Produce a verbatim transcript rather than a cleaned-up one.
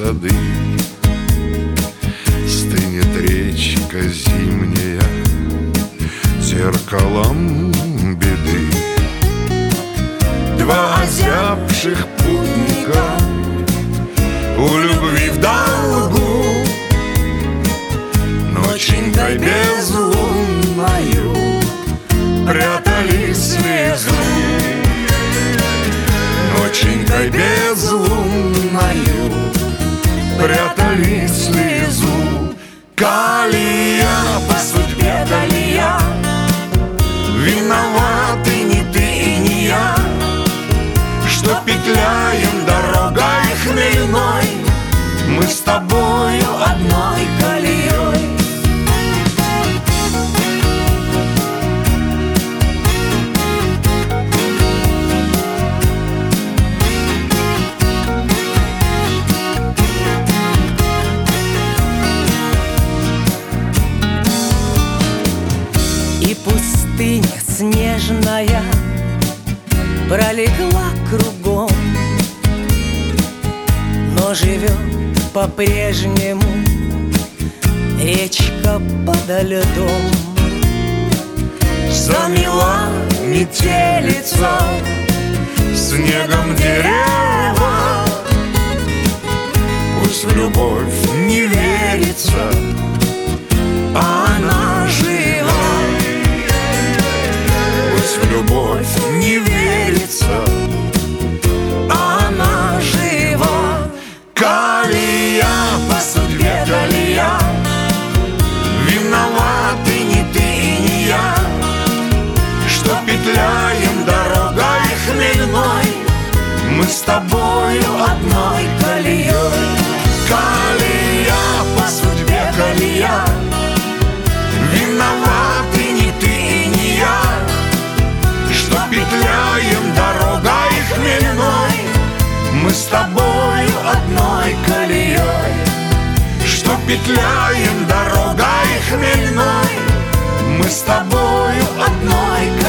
сады. Стынет речка зимняя зеркалом беды. Два озябших путника у любви в долгу ноченькой безлунною прятали слезу. Ноченькой безлунною прятали слезу. Калия, по судьбе Калия, виноваты не ты и не я, что петляем дорогой хмельной, мы с тобою одной колеей. И пустыня снежная пролегла кругом, но живет по-прежнему речка подо льдом. Замела метелица снегом дерева, пусть в любовь не верится, а она жива. Пусть в любовь не верится, а она жива. Калия, по судьбе Калия, виноваты не ты и не я, что петляем дорогой хмельной, мы с тобою одной колеей. Калия, по судьбе Калия, виноваты не ты и не я, что петляем дорогой хмельной, мы с тобою одной колеей. Что петляем дорогой хмельной, мы с тобою одной колеей.